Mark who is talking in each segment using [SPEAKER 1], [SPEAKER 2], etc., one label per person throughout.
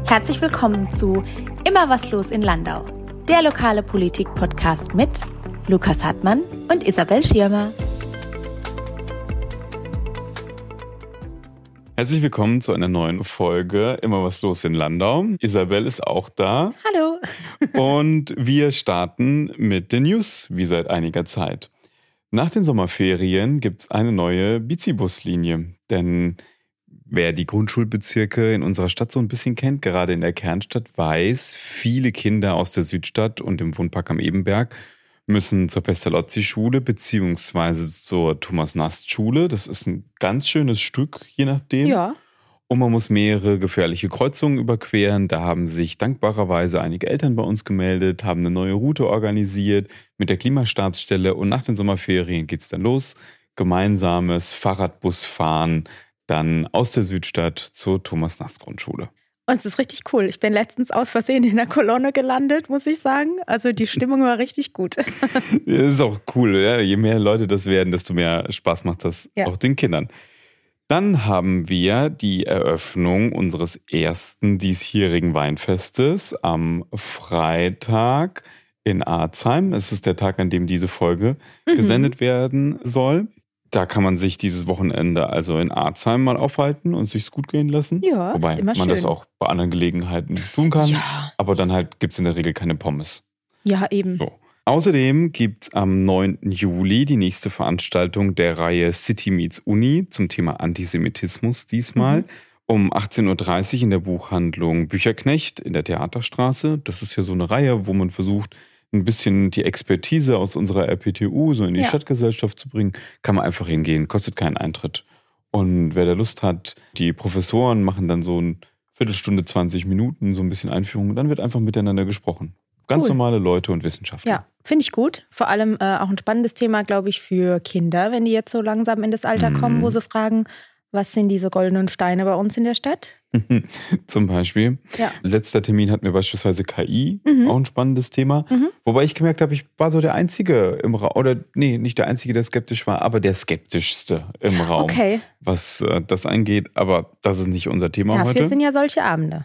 [SPEAKER 1] Herzlich willkommen zu Immer was los in Landau, der lokale Politik-Podcast mit Lukas Hartmann und Isabel Schirmer.
[SPEAKER 2] Herzlich willkommen zu einer neuen Folge Immer was los in Landau. Isabel ist auch da.
[SPEAKER 1] Hallo.
[SPEAKER 2] Und wir starten mit den News, wie seit einiger Zeit. Nach den Sommerferien gibt es eine neue Bizi-Buslinie, denn wer die Grundschulbezirke in unserer Stadt so ein bisschen kennt, gerade in der Kernstadt, weiß, viele Kinder aus der Südstadt und dem Wohnpark am Ebenberg müssen zur Pestalozzi-Schule beziehungsweise zur Thomas-Nast-Schule. Das ist ein ganz schönes Stück, je nachdem.
[SPEAKER 1] Ja.
[SPEAKER 2] Und man muss mehrere gefährliche Kreuzungen überqueren. Da haben sich dankbarerweise einige Eltern bei uns gemeldet, haben eine neue Route organisiert mit der Klimastabsstelle. Und nach den Sommerferien geht's dann los. Gemeinsames Fahrradbusfahren dann aus der Südstadt zur Thomas-Nast-Grundschule.
[SPEAKER 3] Und es ist richtig cool. Ich bin letztens aus Versehen in der Kolonne gelandet, muss ich sagen. Also die Stimmung war richtig gut.
[SPEAKER 2] Das ist auch cool. Ja? Je mehr Leute das werden, desto mehr Spaß macht das auch den Kindern. Dann haben wir die Eröffnung unseres ersten diesjährigen Weinfestes am Freitag in Arzheim. Es ist der Tag, an dem diese Folge gesendet werden soll. Da kann man sich dieses Wochenende also in Arzheim mal aufhalten und sich's gut gehen lassen.
[SPEAKER 3] Ja,
[SPEAKER 2] wobei
[SPEAKER 3] ist immer
[SPEAKER 2] man das
[SPEAKER 3] schön.
[SPEAKER 2] auch bei anderen Gelegenheiten tun kann.
[SPEAKER 3] Ja.
[SPEAKER 2] Aber dann halt gibt's in der Regel keine Pommes.
[SPEAKER 3] Ja, eben.
[SPEAKER 2] So. Außerdem gibt's am 9. Juli die nächste Veranstaltung der Reihe City Meets Uni zum Thema Antisemitismus diesmal. Um 18.30 Uhr in der Buchhandlung Bücherknecht in der Theaterstraße. Das ist ja so eine Reihe, wo man versucht, ein bisschen die Expertise aus unserer RPTU so in die Stadtgesellschaft zu bringen. Kann man einfach hingehen, kostet keinen Eintritt. Und wer da Lust hat, die Professoren machen dann so eine Viertelstunde, 20 Minuten, so ein bisschen Einführung. Und dann wird einfach miteinander gesprochen. Ganz normale Leute und Wissenschaftler.
[SPEAKER 3] Ja, finde ich gut. Vor allem auch ein spannendes Thema, glaube ich, für Kinder, wenn die jetzt so langsam in das Alter kommen, wo sie fragen, was sind diese goldenen Steine bei uns in der Stadt?
[SPEAKER 2] Zum Beispiel.
[SPEAKER 3] Ja.
[SPEAKER 2] Letzter Termin hatten wir beispielsweise KI, auch ein spannendes Thema. Wobei ich gemerkt habe, ich war so der Einzige im Raum, oder nee, nicht der Einzige, der skeptisch war, aber der skeptischste im Raum, was das angeht. Aber das ist nicht unser Thema heute.
[SPEAKER 3] Dafür sind ja solche Abende.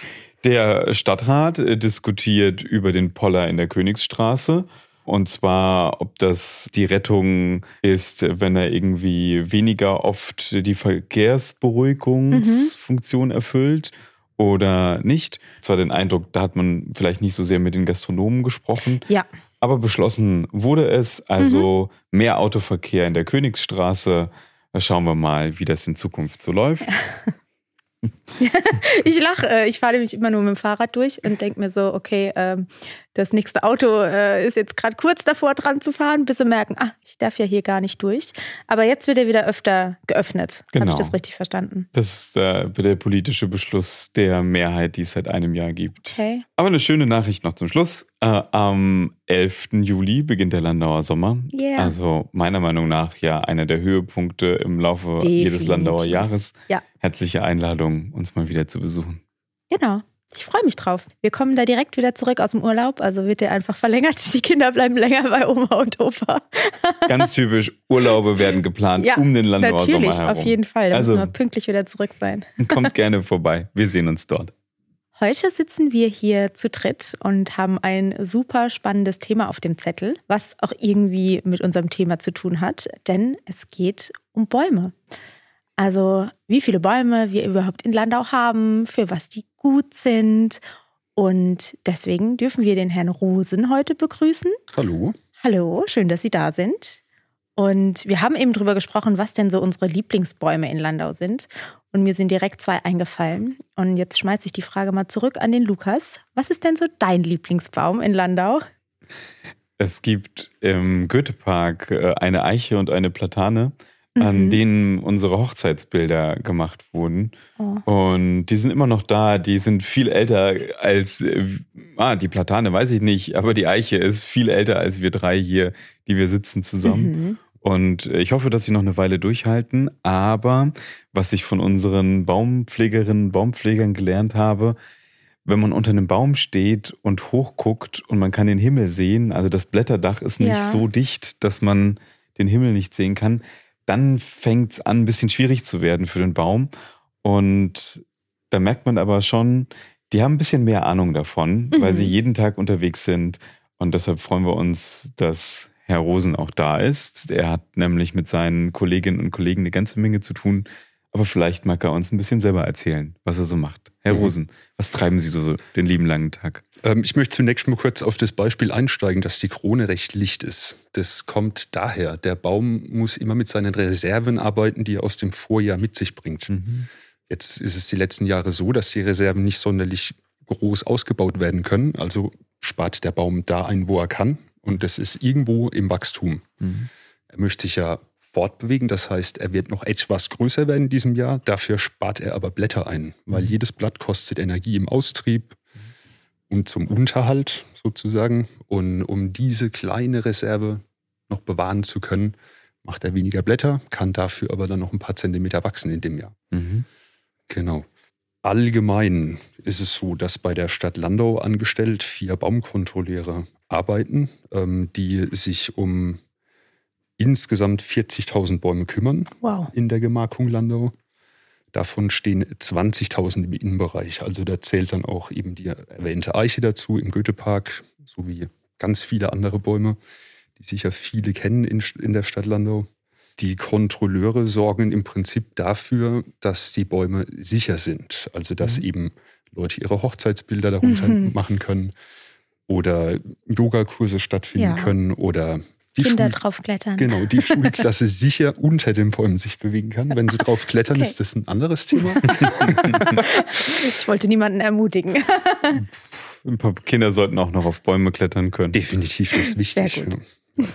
[SPEAKER 2] Der Stadtrat diskutiert über den Poller in der Königsstraße. Und zwar, ob das die Rettung ist, wenn er irgendwie weniger oft die Verkehrsberuhigungsfunktion erfüllt oder nicht. Zwar den Eindruck, da hat man vielleicht nicht so sehr mit den Gastronomen gesprochen.
[SPEAKER 3] Ja.
[SPEAKER 2] Aber beschlossen wurde es, also mehr Autoverkehr in der Königsstraße. Da schauen wir mal, wie das in Zukunft so läuft.
[SPEAKER 3] Ich lache, ich fahre nämlich immer nur mit dem Fahrrad durch und denke mir so, okay, das nächste Auto ist jetzt gerade kurz davor dran zu fahren, bis sie merken, ich darf ja hier gar nicht durch. Aber jetzt wird er wieder öfter geöffnet.
[SPEAKER 2] Genau.
[SPEAKER 3] Habe ich das richtig verstanden?
[SPEAKER 2] Das ist der politische Beschluss der Mehrheit, die es seit einem Jahr gibt.
[SPEAKER 3] Okay.
[SPEAKER 2] Aber eine schöne Nachricht noch zum Schluss. Am 11. Juli beginnt der Landauer Sommer.
[SPEAKER 3] Yeah.
[SPEAKER 2] Also meiner Meinung nach ja einer der Höhepunkte im Laufe jedes Landauer Jahres.
[SPEAKER 3] Ja.
[SPEAKER 2] Herzliche Einladung, uns mal wieder zu besuchen.
[SPEAKER 3] Genau. Ich freue mich drauf. Wir kommen da direkt wieder zurück aus dem Urlaub. Also wird der einfach verlängert. Die Kinder bleiben länger bei Oma und Opa.
[SPEAKER 2] Ganz typisch, Urlaube werden geplant um den Landauer Sommer herum.
[SPEAKER 3] Natürlich, auf jeden Fall. Da
[SPEAKER 2] also,
[SPEAKER 3] müssen wir pünktlich wieder zurück sein.
[SPEAKER 2] Kommt gerne vorbei. Wir sehen uns dort.
[SPEAKER 3] Heute sitzen wir hier zu dritt und haben ein super spannendes Thema auf dem Zettel, was auch irgendwie mit unserem Thema zu tun hat, denn es geht um Bäume. Also wie viele Bäume wir überhaupt in Landau haben, für was die gut sind. Und deswegen dürfen wir den Herrn Rosen heute begrüßen.
[SPEAKER 2] Hallo.
[SPEAKER 3] Hallo, schön, dass Sie da sind. Und wir haben eben drüber gesprochen, was denn so unsere Lieblingsbäume in Landau sind. Und mir sind direkt zwei eingefallen. Und jetzt schmeiße ich die Frage mal zurück an den Lukas. Was ist denn so dein Lieblingsbaum in Landau?
[SPEAKER 2] Es gibt im Goethepark eine Eiche und eine Platane, an denen unsere Hochzeitsbilder gemacht wurden. Oh. Und die sind immer noch da. Die sind viel älter als, die Platane weiß ich nicht, aber die Eiche ist viel älter als wir drei hier, die wir sitzen zusammen. Und ich hoffe, dass sie noch eine Weile durchhalten. Aber was ich von unseren Baumpflegerinnen, Baumpflegern gelernt habe, wenn man unter einem Baum steht und hochguckt und man kann den Himmel sehen, also das Blätterdach ist nicht so dicht, dass man den Himmel nicht sehen kann, dann fängt es an, ein bisschen schwierig zu werden für den Baum. Und da merkt man aber schon, Die haben ein bisschen mehr Ahnung davon, weil sie jeden Tag unterwegs sind. Und deshalb freuen wir uns, dass Herr Rosen auch da ist. Er hat nämlich mit seinen Kolleginnen und Kollegen eine ganze Menge zu tun. Aber vielleicht mag er uns ein bisschen selber erzählen, was er so macht. Herr Rosen, was treiben Sie so den lieben langen Tag?
[SPEAKER 4] Ich möchte zunächst mal kurz auf das Beispiel einsteigen, dass die Krone recht licht ist. Das kommt daher, der Baum muss immer mit seinen Reserven arbeiten, die er aus dem Vorjahr mit sich bringt. Jetzt ist es die letzten Jahre so, dass die Reserven nicht sonderlich groß ausgebaut werden können. Also spart der Baum da ein, wo er kann. Und das ist irgendwo im Wachstum. Er möchte sich ja fortbewegen. Das heißt, er wird noch etwas größer werden in diesem Jahr. Dafür spart er aber Blätter ein, weil jedes Blatt kostet Energie im Austrieb und zum Unterhalt sozusagen. Und um diese kleine Reserve noch bewahren zu können, macht er weniger Blätter, kann dafür aber dann noch ein paar Zentimeter wachsen in dem Jahr. Genau. Allgemein ist es so, dass bei der Stadt Landau angestellt 4 Baumkontrolleure arbeiten, die sich um insgesamt 40.000 Bäume kümmern in der Gemarkung Landau. Davon stehen 20.000 im Innenbereich. Also da zählt dann auch eben die erwähnte Eiche dazu im Goethepark, sowie ganz viele andere Bäume, die sicher viele kennen in der Stadt Landau. Die Kontrolleure sorgen im Prinzip dafür, dass die Bäume sicher sind. Also dass eben Leute ihre Hochzeitsbilder darunter machen können oder Yogakurse stattfinden können oder die
[SPEAKER 3] Kinder drauf klettern.
[SPEAKER 4] Genau, die Schulklasse sicher unter den Bäumen sich bewegen kann. Wenn sie drauf klettern, ist das ein anderes Thema.
[SPEAKER 3] Ich wollte niemanden ermutigen.
[SPEAKER 2] Ein paar Kinder sollten auch noch auf Bäume klettern können.
[SPEAKER 4] Definitiv, das ist wichtig.
[SPEAKER 3] Sehr gut.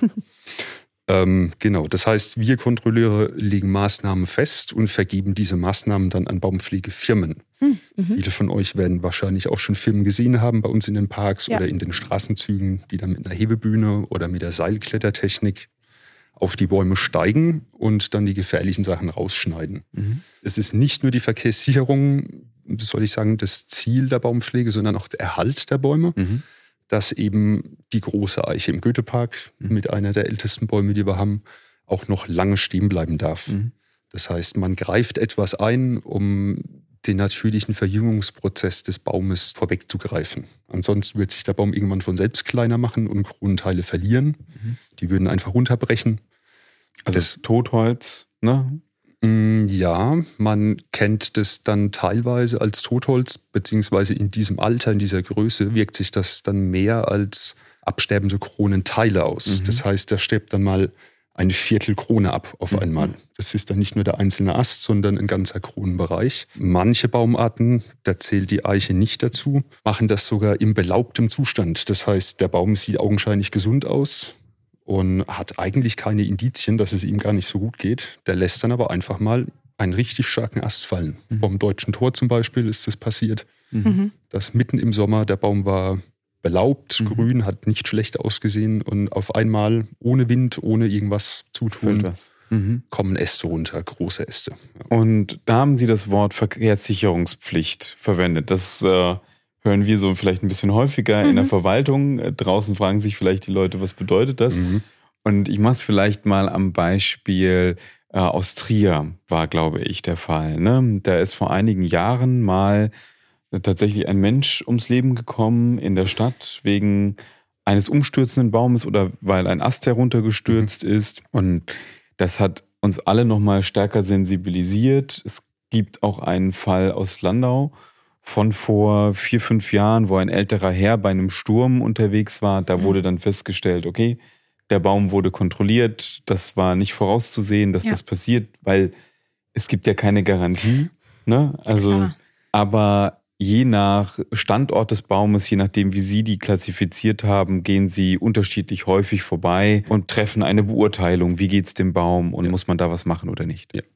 [SPEAKER 4] Genau, das heißt, wir Kontrolleure legen Maßnahmen fest und vergeben diese Maßnahmen dann an Baumpflegefirmen. Viele von euch werden wahrscheinlich auch schon Firmen gesehen haben bei uns in den Parks oder in den Straßenzügen, die dann mit einer Hebebühne oder mit der Seilklettertechnik auf die Bäume steigen und dann die gefährlichen Sachen rausschneiden. Es ist nicht nur die Verkehrssicherung, soll ich sagen, das Ziel der Baumpflege, sondern auch der Erhalt der Bäume. Dass eben die große Eiche im Goethepark mit einer der ältesten Bäume, die wir haben, auch noch lange stehen bleiben darf. Das heißt, man greift etwas ein, um den natürlichen Verjüngungsprozess des Baumes vorwegzugreifen. Ansonsten wird sich der Baum irgendwann von selbst kleiner machen und Kronenteile verlieren. Die würden einfach runterbrechen.
[SPEAKER 2] Also das Totholz, ne?
[SPEAKER 4] Ja, man kennt das dann teilweise als Totholz, beziehungsweise in diesem Alter, in dieser Größe wirkt sich das dann mehr als absterbende Kronenteile aus. Das heißt, da stirbt dann mal eine Viertelkrone ab auf einmal. Das ist dann nicht nur der einzelne Ast, sondern ein ganzer Kronenbereich. Manche Baumarten, da zählt die Eiche nicht dazu, machen das sogar im belaubtem Zustand. Das heißt, der Baum sieht augenscheinlich gesund aus und hat eigentlich keine Indizien, dass es ihm gar nicht so gut geht. Der lässt dann aber einfach mal einen richtig starken Ast fallen. Vom Deutschen Tor zum Beispiel ist das passiert, dass mitten im Sommer der Baum war belaubt, grün, hat nicht schlecht ausgesehen und auf einmal ohne Wind, ohne irgendwas zu tun, kommen Äste runter, große Äste. Ja.
[SPEAKER 2] Und da haben Sie das Wort Verkehrssicherungspflicht verwendet. Das hören wir so vielleicht ein bisschen häufiger in der Verwaltung. Draußen fragen sich vielleicht die Leute, was bedeutet das? Und ich mache es vielleicht mal am Beispiel aus Trier, war, glaube ich, der Fall. Ne? Da ist vor einigen Jahren mal tatsächlich ein Mensch ums Leben gekommen in der Stadt wegen eines umstürzenden Baumes oder weil ein Ast heruntergestürzt ist. Und das hat uns alle nochmal stärker sensibilisiert. Es gibt auch einen Fall aus Landau von vor 4-5 Jahren, wo ein älterer Herr bei einem Sturm unterwegs war. Da wurde dann festgestellt, okay, der Baum wurde kontrolliert. Das war nicht vorauszusehen, dass das passiert, weil es gibt ja keine Garantie. Ne? Also, aber je nach Standort des Baumes, je nachdem, wie Sie die klassifiziert haben, gehen Sie unterschiedlich häufig vorbei und treffen eine Beurteilung. Wie geht's dem Baum und muss man da was machen oder nicht?
[SPEAKER 4] Ja.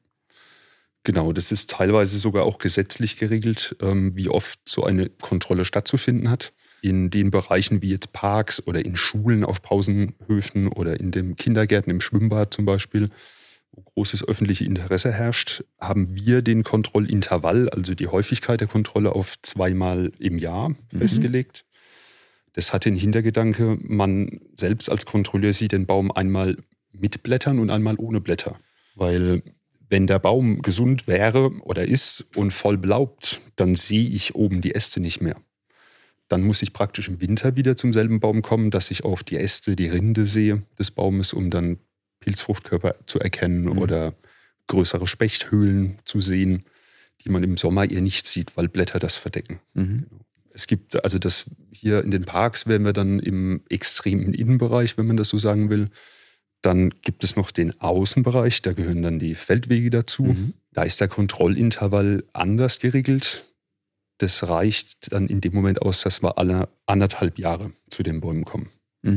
[SPEAKER 4] Genau, das ist teilweise sogar auch gesetzlich geregelt, wie oft so eine Kontrolle stattzufinden hat. In den Bereichen wie jetzt Parks oder in Schulen auf Pausenhöfen oder in den Kindergärten, im Schwimmbad zum Beispiel, wo großes öffentliches Interesse herrscht, haben wir den Kontrollintervall, also die Häufigkeit der Kontrolle, auf 2-mal im Jahr festgelegt. Das hat den Hintergedanke, man selbst als Kontrolleur sieht den Baum einmal mit Blättern und einmal ohne Blätter. Weil Wenn der Baum gesund wäre oder ist und voll belaubt, dann sehe ich oben die Äste nicht mehr. Dann muss ich praktisch im Winter wieder zum selben Baum kommen, dass ich auch die Äste, die Rinde sehe des Baumes, um dann Pilzfruchtkörper zu erkennen oder größere Spechthöhlen zu sehen, die man im Sommer eher nicht sieht, weil Blätter das verdecken. Es gibt also das hier in den Parks, wären wir dann im extremen Innenbereich, wenn man das so sagen will. Dann gibt es noch den Außenbereich, da gehören dann die Feldwege dazu. Da ist der Kontrollintervall anders geregelt. Das reicht dann in dem Moment aus, dass wir alle 1,5 Jahre zu den Bäumen kommen.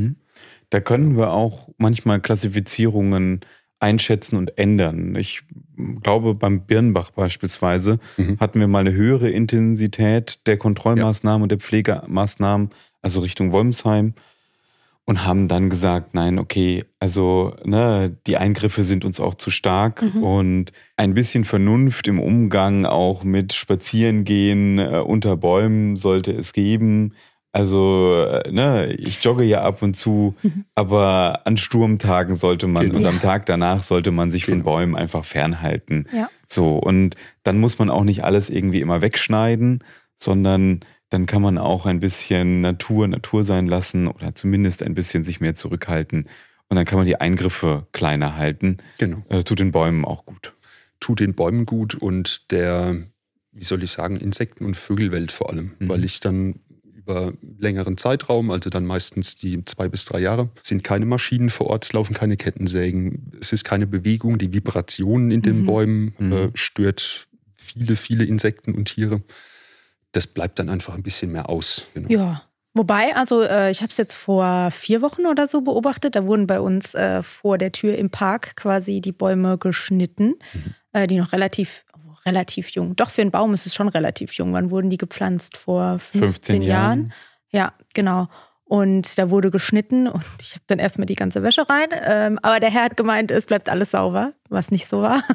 [SPEAKER 2] Da können wir auch manchmal Klassifizierungen einschätzen und ändern. Ich glaube, beim Birnbach beispielsweise hatten wir mal eine höhere Intensität der Kontrollmaßnahmen und der Pflegemaßnahmen, also Richtung Wolmsheim, und haben dann gesagt, nein, okay, also die Eingriffe sind uns auch zu stark und ein bisschen Vernunft im Umgang auch mit Spazierengehen unter Bäumen sollte es geben. Also, ich jogge ja ab und zu, aber an Sturmtagen sollte man und am Tag danach sollte man sich von Bäumen einfach fernhalten. Ja. So, und dann muss man auch nicht alles irgendwie immer wegschneiden, sondern dann kann man auch ein bisschen Natur sein lassen oder zumindest ein bisschen sich mehr zurückhalten. Und dann kann man die Eingriffe kleiner halten. Genau. Das tut den Bäumen auch gut.
[SPEAKER 4] Tut den Bäumen gut und der, wie soll ich sagen, Insekten- und Vögelwelt vor allem. Weil ich dann über längeren Zeitraum, also dann meistens die 2 bis 3 Jahre, sind keine Maschinen vor Ort, es laufen keine Kettensägen, es ist keine Bewegung, die Vibrationen in den Bäumen stört viele Insekten und Tiere. Das bleibt dann einfach ein bisschen mehr aus. Genau.
[SPEAKER 3] Ja, wobei, also ich habe es jetzt vor 4 Wochen oder so beobachtet, da wurden bei uns vor der Tür im Park quasi die Bäume geschnitten, die noch relativ jung. Doch, für einen Baum ist es schon relativ jung. Wann wurden die gepflanzt? Vor 15 Jahren? Ja, genau. Und da wurde geschnitten und ich habe dann erstmal die ganze Wäsche rein. Aber der Herr hat gemeint, es bleibt alles sauber, was nicht so war.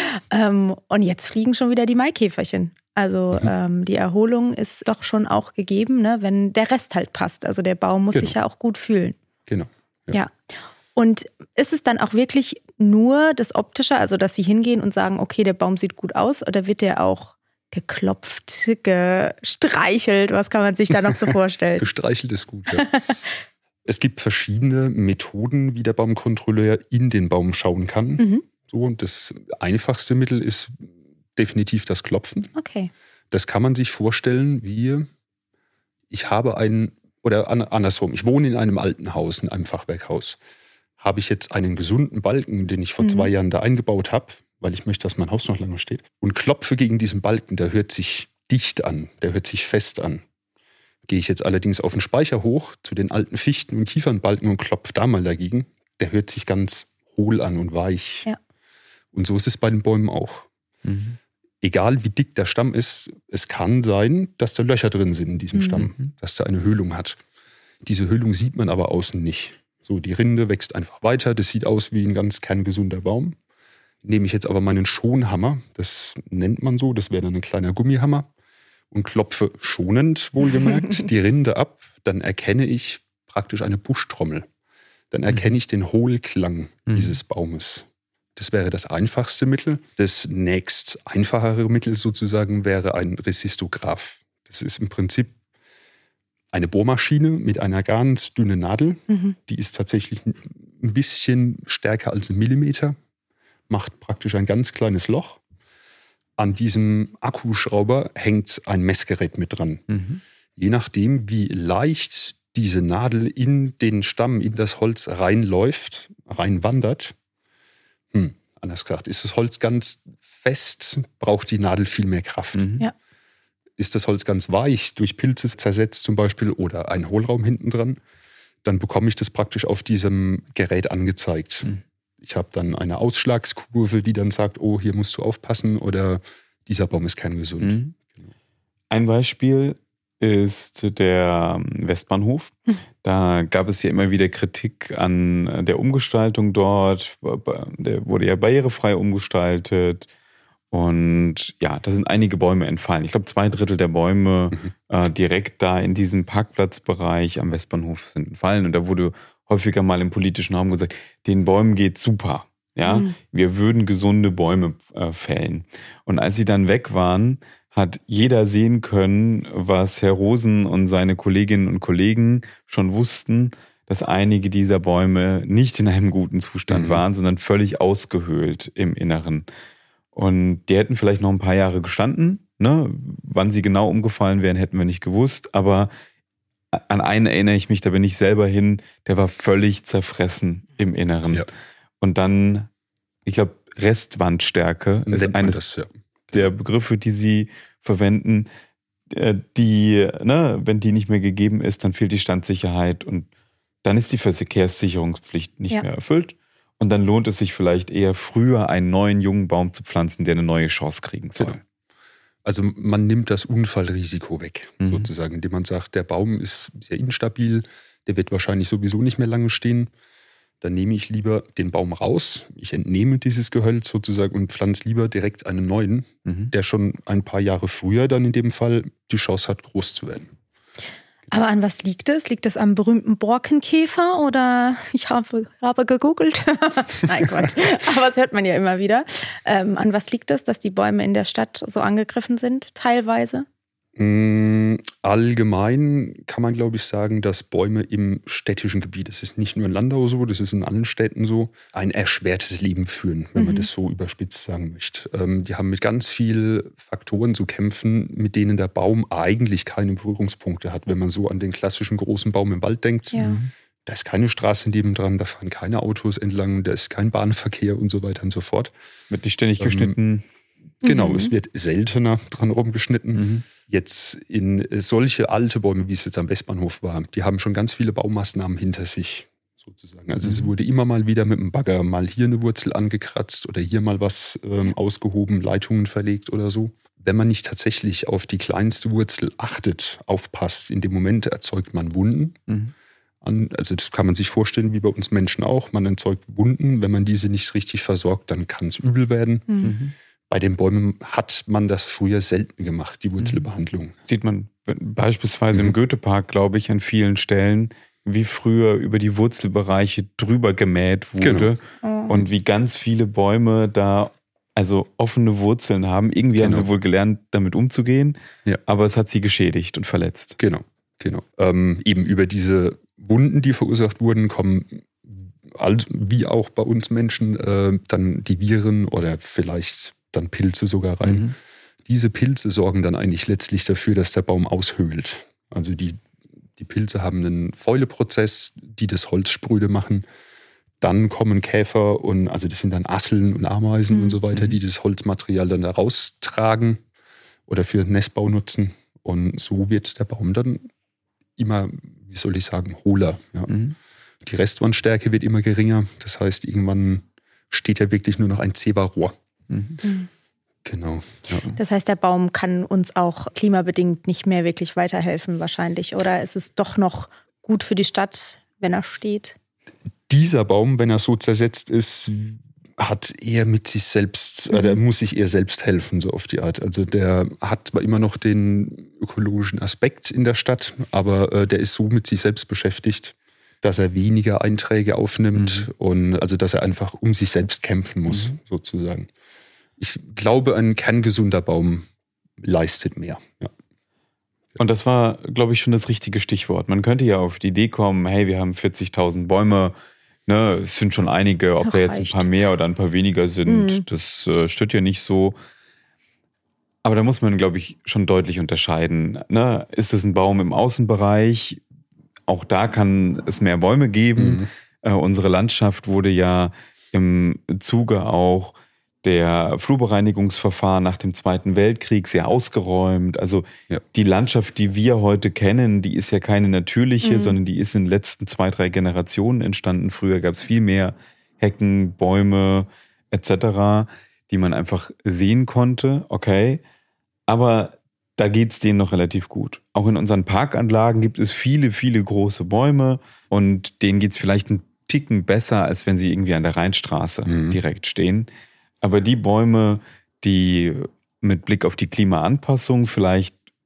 [SPEAKER 3] Und jetzt fliegen schon wieder die Maikäferchen. Also die Erholung ist doch schon auch gegeben, ne, wenn der Rest halt passt. Also der Baum muss sich ja auch gut fühlen.
[SPEAKER 4] Genau.
[SPEAKER 3] Ja. Und ist es dann auch wirklich nur das Optische, also dass Sie hingehen und sagen, okay, der Baum sieht gut aus, oder wird der auch geklopft, gestreichelt? Was kann man sich da noch so vorstellen?
[SPEAKER 4] Gestreichelt ist gut, ja. Es gibt verschiedene Methoden, wie der Baumkontrolleur in den Baum schauen kann. So, und das einfachste Mittel ist definitiv das Klopfen.
[SPEAKER 3] Okay.
[SPEAKER 4] Das kann man sich vorstellen wie, ich habe andersrum, ich wohne in einem alten Haus, in einem Fachwerkhaus. Habe ich jetzt einen gesunden Balken, den ich vor 2 Jahren da eingebaut habe, weil ich möchte, dass mein Haus noch lange steht, und klopfe gegen diesen Balken, der hört sich dicht an, der hört sich fest an. Gehe ich jetzt allerdings auf den Speicher hoch zu den alten Fichten- und Kiefernbalken und klopfe da mal dagegen, der hört sich ganz hohl an und weich. Ja. Und so ist es bei den Bäumen auch. Egal wie dick der Stamm ist, es kann sein, dass da Löcher drin sind in diesem Stamm, dass der eine Höhlung hat. Diese Höhlung sieht man aber außen nicht. So, die Rinde wächst einfach weiter, das sieht aus wie ein ganz kerngesunder Baum. Nehme ich jetzt aber meinen Schonhammer, das nennt man so, das wäre dann ein kleiner Gummihammer, und klopfe schonend, wohlgemerkt, die Rinde ab, dann erkenne ich praktisch eine Buschtrommel. Dann erkenne ich den Hohlklang dieses Baumes. Das wäre das einfachste Mittel. Das nächst einfachere Mittel sozusagen wäre ein Resistograph. Das ist im Prinzip eine Bohrmaschine mit einer ganz dünnen Nadel. Die ist tatsächlich ein bisschen stärker als 1 Millimeter. Macht praktisch ein ganz kleines Loch. An diesem Akkuschrauber hängt ein Messgerät mit dran. Je nachdem, wie leicht diese Nadel in den Stamm, in das Holz reinwandert, anders gesagt, ist das Holz ganz fest, braucht die Nadel viel mehr Kraft.
[SPEAKER 3] Ja.
[SPEAKER 4] Ist das Holz ganz weich, durch Pilze zersetzt zum Beispiel oder ein Hohlraum hinten dran, dann bekomme ich das praktisch auf diesem Gerät angezeigt. Ich habe dann eine Ausschlagskurve, die dann sagt, oh, hier musst du aufpassen oder dieser Baum ist kerngesund.
[SPEAKER 2] Ein Beispiel ist der Westbahnhof. Da gab es ja immer wieder Kritik an der Umgestaltung dort. Der wurde ja barrierefrei umgestaltet. Und ja, da sind einige Bäume entfallen. Ich glaube, 2/3 der Bäume direkt da in diesem Parkplatzbereich am Westbahnhof sind entfallen. Und da wurde häufiger mal im politischen Raum gesagt, den Bäumen geht's super. Ja, wir würden gesunde Bäume fällen. Und als sie dann weg waren, hat jeder sehen können, was Herr Rosen und seine Kolleginnen und Kollegen schon wussten, dass einige dieser Bäume nicht in einem guten Zustand waren, sondern völlig ausgehöhlt im Inneren. Und die hätten vielleicht noch ein paar Jahre gestanden. Ne? Wann sie genau umgefallen wären, hätten wir nicht gewusst. Aber an einen erinnere ich mich, da bin ich selber hin, der war völlig zerfressen im Inneren. Ja. Und dann, ich glaube, Restwandstärke ist eines der Begriffe, die sie verwenden, die, ne, wenn die nicht mehr gegeben ist, dann fehlt die Standsicherheit und dann ist die Verkehrssicherungspflicht nicht mehr erfüllt. Und dann lohnt es sich vielleicht eher früher, einen neuen jungen Baum zu pflanzen, der eine neue Chance kriegen soll.
[SPEAKER 4] Genau. Also man nimmt das Unfallrisiko weg, sozusagen, indem man sagt, der Baum ist sehr instabil, der wird wahrscheinlich sowieso nicht mehr lange stehen. Dann nehme ich lieber den Baum raus, ich entnehme dieses Gehölz sozusagen und pflanze lieber direkt einen neuen, der schon ein paar Jahre früher dann in dem Fall die Chance hat, groß zu werden.
[SPEAKER 3] Aber an was liegt es? Liegt es am berühmten Borkenkäfer oder ich habe gegoogelt? Nein, Quatsch. Aber das hört man ja immer wieder. An was liegt es, dass die Bäume in der Stadt so angegriffen sind, teilweise?
[SPEAKER 4] Allgemein kann man, glaube ich, sagen, dass Bäume im städtischen Gebiet, das ist nicht nur in Landau so, das ist in allen Städten so, ein erschwertes Leben führen, wenn man das so überspitzt sagen möchte. Die haben mit ganz vielen Faktoren zu kämpfen, mit denen der Baum eigentlich keine Berührungspunkte hat. Wenn man so an den klassischen großen Baum im Wald denkt, da ist keine Straße nebendran, da fahren keine Autos entlang, da ist kein Bahnverkehr und so weiter und so fort.
[SPEAKER 2] Wird nicht ständig geschnitten?
[SPEAKER 4] Genau, es wird seltener dran rumgeschnitten. Jetzt in solche alte Bäume, wie es jetzt am Westbahnhof war, die haben schon ganz viele Baumaßnahmen hinter sich, sozusagen. Also es wurde immer mal wieder mit dem Bagger mal hier eine Wurzel angekratzt oder hier mal was ausgehoben, Leitungen verlegt oder so. Wenn man nicht tatsächlich auf die kleinste Wurzel achtet, aufpasst, in dem Moment erzeugt man Wunden. Also das kann man sich vorstellen, wie bei uns Menschen auch. Man erzeugt Wunden. Wenn man diese nicht richtig versorgt, dann kann es übel werden. Bei den Bäumen hat man das früher selten gemacht, die Wurzelbehandlung.
[SPEAKER 2] Sieht man beispielsweise im Goethepark, glaube ich, an vielen Stellen, wie früher über die Wurzelbereiche drüber gemäht wurde und wie ganz viele Bäume da also offene Wurzeln haben. Irgendwie haben sie wohl gelernt, damit umzugehen, aber es hat sie geschädigt und verletzt.
[SPEAKER 4] Genau. Eben über diese Wunden, die verursacht wurden, kommen wie auch bei uns Menschen dann die Viren oder vielleicht dann Pilze sogar rein. Diese Pilze sorgen dann eigentlich letztlich dafür, dass der Baum aushöhlt. Also die Pilze haben einen Fäuleprozess, die das Holz spröde machen. Dann kommen Käfer und also das sind dann Asseln und Ameisen und so weiter, die das Holzmaterial dann da raustragen oder für Nestbau nutzen. Und so wird der Baum dann immer, wie soll ich sagen, hohler. Ja. Die Restwandstärke wird immer geringer. Das heißt, irgendwann steht ja wirklich nur noch ein Zewa-Rohr. Genau. Ja.
[SPEAKER 3] Das heißt, der Baum kann uns auch klimabedingt nicht mehr wirklich weiterhelfen wahrscheinlich. Oder ist es doch noch gut für die Stadt, wenn er steht?
[SPEAKER 4] Dieser Baum, wenn er so zersetzt ist, hat eher mit sich selbst, der muss sich eher selbst helfen, so auf die Art. Also der hat zwar immer noch den ökologischen Aspekt in der Stadt, aber der ist so mit sich selbst beschäftigt, dass er weniger Einträge aufnimmt und also dass er einfach um sich selbst kämpfen muss, sozusagen. Ich glaube, ein kerngesunder Baum leistet mehr. Ja.
[SPEAKER 2] Und das war, glaube ich, schon das richtige Stichwort. Man könnte ja auf die Idee kommen, hey, wir haben 40.000 Bäume, ne, es sind schon einige, ob da jetzt ein paar mehr oder ein paar weniger sind, das stört ja nicht so. Aber da muss man, glaube ich, schon deutlich unterscheiden. Ne? Ist es ein Baum im Außenbereich? Auch da kann es mehr Bäume geben. Unsere Landschaft wurde ja im Zuge auch der Flurbereinigungsverfahren nach dem Zweiten Weltkrieg sehr ausgeräumt. Also die Landschaft, die wir heute kennen, die ist ja keine natürliche, sondern die ist in den letzten 2-3 Generationen entstanden. Früher gab es viel mehr Hecken, Bäume etc., die man einfach sehen konnte. Okay, aber da geht es denen noch relativ gut. Auch in unseren Parkanlagen gibt es viele, viele große Bäume und denen geht es vielleicht einen Ticken besser, als wenn sie irgendwie an der Rheinstraße direkt stehen. Aber die Bäume, die mit Blick auf die Klimaanpassung vielleicht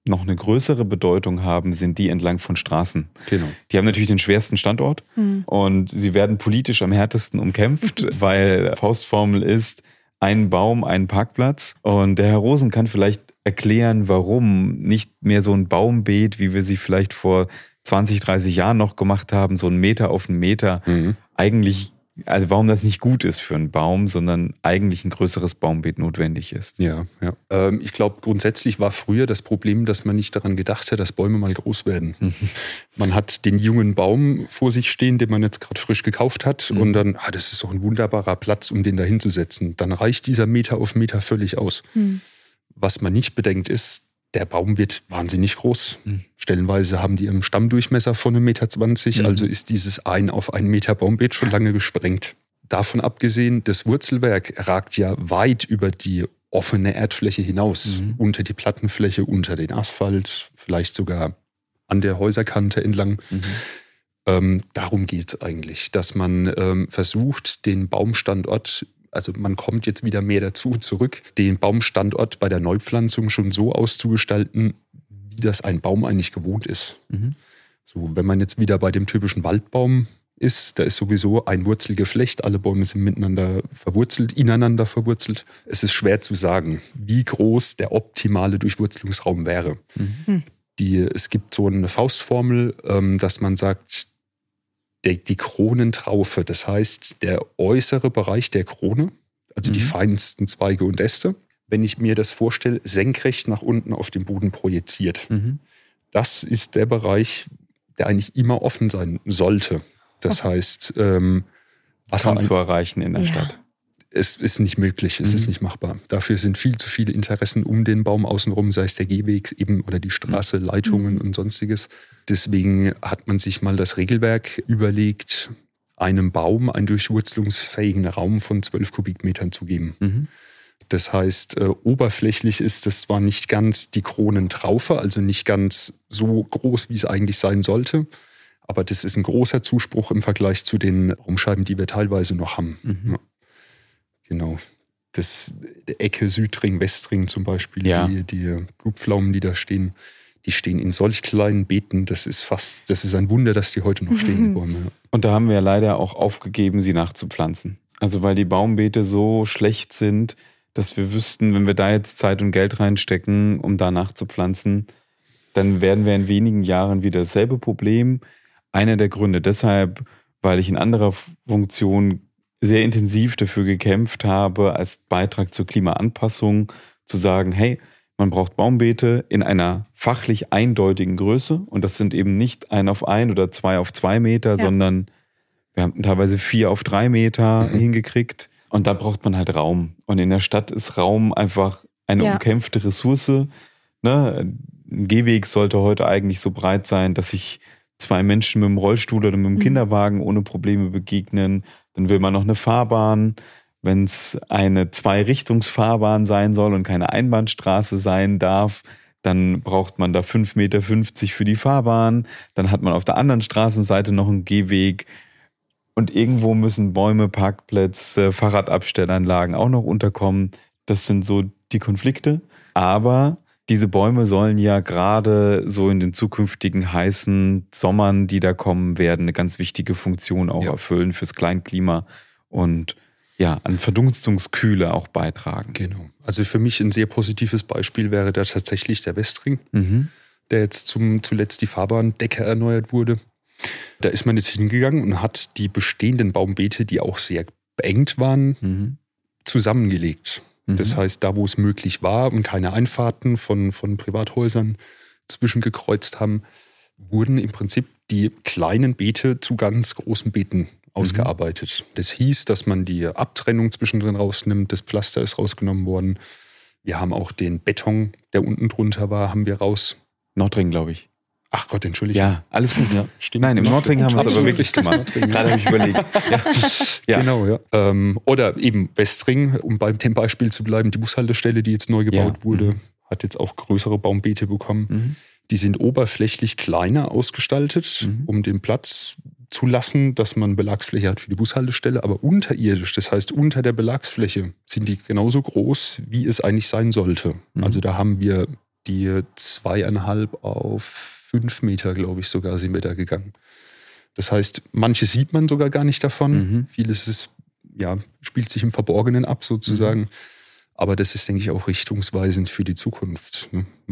[SPEAKER 2] noch eine größere Bedeutung haben, sind die entlang von Straßen.
[SPEAKER 4] Genau.
[SPEAKER 2] Die haben natürlich den schwersten Standort und sie werden politisch am härtesten umkämpft, weil Faustformel ist, ein Baum, ein Parkplatz. Und der Herr Rosen kann vielleicht erklären, warum nicht mehr so ein Baumbeet, wie wir sie vielleicht vor 20, 30 Jahren noch gemacht haben, so 1 Meter auf 1 Meter, eigentlich, also warum das nicht gut ist für einen Baum, sondern eigentlich ein größeres Baumbeet notwendig ist.
[SPEAKER 4] Ja. Ich glaube, grundsätzlich war früher das Problem, dass man nicht daran gedacht hat, dass Bäume mal groß werden. Man hat den jungen Baum vor sich stehen, den man jetzt gerade frisch gekauft hat und dann, das ist doch ein wunderbarer Platz, um den da hinzusetzen. Dann reicht dieser Meter auf Meter völlig aus. Was man nicht bedenkt ist, der Baum wird wahnsinnig groß. Stellenweise haben die einen Stammdurchmesser von 1,20 Meter, also ist dieses 1 auf 1 Meter Baumbeet schon lange gesprengt. Davon abgesehen, das Wurzelwerk ragt ja weit über die offene Erdfläche hinaus, unter die Plattenfläche, unter den Asphalt, vielleicht sogar an der Häuserkante entlang. Darum geht es eigentlich, dass man versucht, den Baumstandort, also man kommt jetzt wieder mehr dazu zurück, den Baumstandort bei der Neupflanzung schon so auszugestalten, wie das ein Baum eigentlich gewohnt ist. So, wenn man jetzt wieder bei dem typischen Waldbaum ist, da ist sowieso ein Wurzelgeflecht, alle Bäume sind ineinander verwurzelt. Es ist schwer zu sagen, wie groß der optimale Durchwurzelungsraum wäre. Es gibt so eine Faustformel, dass man sagt, die Kronentraufe, das heißt der äußere Bereich der Krone, also die feinsten Zweige und Äste, wenn ich mir das vorstelle, senkrecht nach unten auf den Boden projiziert. Das ist der Bereich, der eigentlich immer offen sein sollte. Das heißt,
[SPEAKER 2] Kaum zu erreichen in der Stadt.
[SPEAKER 4] Es ist nicht möglich, es ist nicht machbar. Dafür sind viel zu viele Interessen um den Baum außenrum, sei es der Gehweg eben oder die Straße, Leitungen und sonstiges. Deswegen hat man sich mal das Regelwerk überlegt, einem Baum einen durchwurzelungsfähigen Raum von 12 Kubikmetern zu geben. Das heißt, oberflächlich ist das zwar nicht ganz die Kronentraufe, also nicht ganz so groß, wie es eigentlich sein sollte, aber das ist ein großer Zuspruch im Vergleich zu den Raumscheiben, die wir teilweise noch haben. Ja. Genau. Der Ecke Südring, Westring zum Beispiel, die Blutpflaumen, die da stehen, die stehen in solch kleinen Beeten, das ist ein Wunder, dass die heute noch stehen, die Bäume.
[SPEAKER 2] Und da haben wir ja leider auch aufgegeben, sie nachzupflanzen. Also weil die Baumbeete so schlecht sind, dass wir wüssten, wenn wir da jetzt Zeit und Geld reinstecken, um da nachzupflanzen, dann werden wir in wenigen Jahren wieder dasselbe Problem. Einer der Gründe deshalb, weil ich in anderer Funktion sehr intensiv dafür gekämpft habe, als Beitrag zur Klimaanpassung zu sagen, hey, man braucht Baumbeete in einer fachlich eindeutigen Größe und das sind eben nicht 1 auf 1 oder 2 auf 2 Meter, sondern wir haben teilweise 4 auf 3 Meter hingekriegt und da braucht man halt Raum. Und in der Stadt ist Raum einfach eine umkämpfte Ressource. Ne? Ein Gehweg sollte heute eigentlich so breit sein, dass sich 2 Menschen mit dem Rollstuhl oder mit dem Kinderwagen ohne Probleme begegnen. Dann will man noch eine Fahrbahn. Wenn es eine 2-Richtungsfahrbahn sein soll und keine Einbahnstraße sein darf, dann braucht man da 5,50 Meter für die Fahrbahn. Dann hat man auf der anderen Straßenseite noch einen Gehweg. Und irgendwo müssen Bäume, Parkplätze, Fahrradabstellanlagen auch noch unterkommen. Das sind so die Konflikte. Aber diese Bäume sollen ja gerade so in den zukünftigen heißen Sommern, die da kommen werden, eine ganz wichtige Funktion auch erfüllen fürs Kleinklima und an Verdunstungskühle auch beitragen.
[SPEAKER 4] Genau. Also für mich ein sehr positives Beispiel wäre da tatsächlich der Westring, der jetzt zuletzt die Fahrbahndecke erneuert wurde. Da ist man jetzt hingegangen und hat die bestehenden Baumbeete, die auch sehr beengt waren, zusammengelegt. Das heißt, da wo es möglich war und keine Einfahrten von Privathäusern zwischengekreuzt haben, wurden im Prinzip die kleinen Beete zu ganz großen Beeten ausgearbeitet. Das hieß, dass man die Abtrennung zwischendrin rausnimmt, das Pflaster ist rausgenommen worden. Wir haben auch den Beton, der unten drunter war, haben wir raus.
[SPEAKER 2] Nordring, glaube ich.
[SPEAKER 4] Ach Gott, Entschuldigung.
[SPEAKER 2] Ja, alles gut.
[SPEAKER 4] Ja, stimmt.
[SPEAKER 2] Nein, im Nordring haben wir es aber wirklich gemacht. Gerade habe ich überlegt. Ja.
[SPEAKER 4] Genau, ja. Oder eben Westring, um bei dem Beispiel zu bleiben, die Bushaltestelle, die jetzt neu gebaut wurde, hat jetzt auch größere Baumbeete bekommen. Die sind oberflächlich kleiner ausgestaltet, um den Platz zu lassen, dass man Belagsfläche hat für die Bushaltestelle, aber unterirdisch, das heißt unter der Belagsfläche, sind die genauso groß, wie es eigentlich sein sollte. Also da haben wir Die 2,5 auf 5 Meter, glaube ich, sogar sind wir da gegangen. Das heißt, manches sieht man sogar gar nicht davon. Vieles ist, spielt sich im Verborgenen ab sozusagen. Aber das ist, denke ich, auch richtungsweisend für die Zukunft.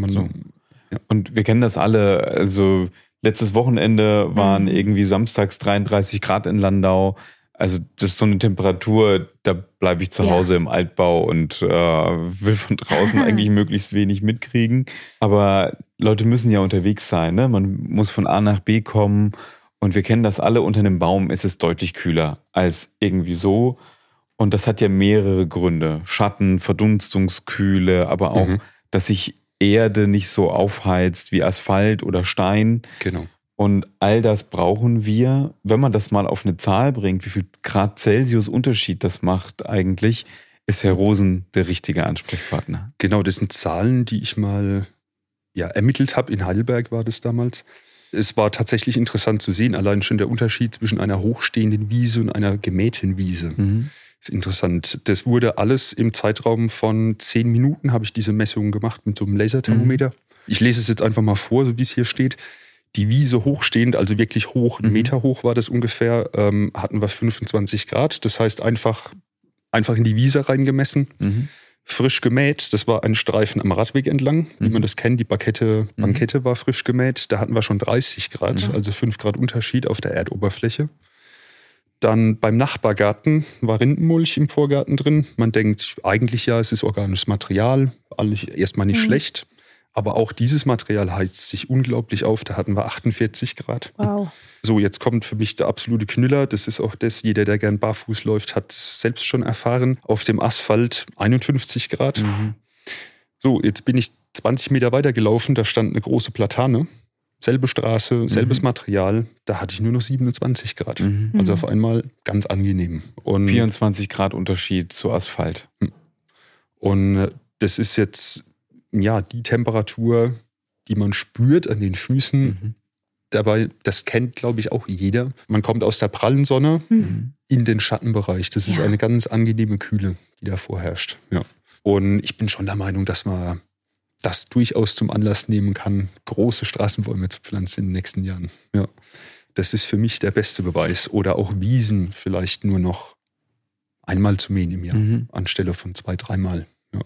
[SPEAKER 2] Und wir kennen das alle. Also letztes Wochenende waren irgendwie samstags 33 Grad in Landau. Also das ist so eine Temperatur, da bleibe ich zu Hause im Altbau und will von draußen eigentlich möglichst wenig mitkriegen. Aber Leute müssen ja unterwegs sein, ne? Man muss von A nach B kommen und wir kennen das alle, unter einem Baum ist es deutlich kühler als irgendwie so. Und das hat ja mehrere Gründe. Schatten, Verdunstungskühle, aber auch, dass sich Erde nicht so aufheizt wie Asphalt oder Stein.
[SPEAKER 4] Genau.
[SPEAKER 2] Und all das brauchen wir, wenn man das mal auf eine Zahl bringt, wie viel Grad Celsius Unterschied das macht eigentlich, ist Herr Rosen der richtige Ansprechpartner.
[SPEAKER 4] Genau, das sind Zahlen, die ich mal ermittelt habe. In Heidelberg war das damals. Es war tatsächlich interessant zu sehen, allein schon der Unterschied zwischen einer hochstehenden Wiese und einer gemähten Wiese. Ist interessant. Das wurde alles im Zeitraum von 10 Minuten, habe ich diese Messungen gemacht mit so einem Laserthermometer. Ich lese es jetzt einfach mal vor, so wie es hier steht. Die Wiese hochstehend, also wirklich hoch, 1 Meter hoch war das ungefähr, hatten wir 25 Grad. Das heißt einfach in die Wiese reingemessen. Frisch gemäht, das war ein Streifen am Radweg entlang, wie man das kennt. Die Bankette war frisch gemäht. Da hatten wir schon 30 Grad, also 5 Grad Unterschied auf der Erdoberfläche. Dann beim Nachbargarten war Rindenmulch im Vorgarten drin. Man denkt eigentlich es ist organisches Material, erstmal nicht schlecht. Aber auch dieses Material heizt sich unglaublich auf. Da hatten wir 48 Grad.
[SPEAKER 3] Wow.
[SPEAKER 4] So, jetzt kommt für mich der absolute Knüller. Das ist auch das, jeder, der gern barfuß läuft, hat selbst schon erfahren. Auf dem Asphalt 51 Grad. So, jetzt bin ich 20 Meter weiter gelaufen. Da stand eine große Platane. Selbe Straße, selbes Material. Da hatte ich nur noch 27 Grad. Also auf einmal ganz angenehm. Und
[SPEAKER 2] 24 Grad Unterschied zu Asphalt.
[SPEAKER 4] Und das ist jetzt die Temperatur, die man spürt an den Füßen. Dabei, das kennt, glaube ich, auch jeder. Man kommt aus der prallen Sonne in den Schattenbereich. Das ist eine ganz angenehme Kühle, die da vorherrscht. Ja. Und ich bin schon der Meinung, dass man das durchaus zum Anlass nehmen kann, große Straßenbäume zu pflanzen in den nächsten Jahren. Ja. Das ist für mich der beste Beweis. Oder auch Wiesen vielleicht nur noch einmal zu mähen im Jahr, anstelle von 2-3 Mal.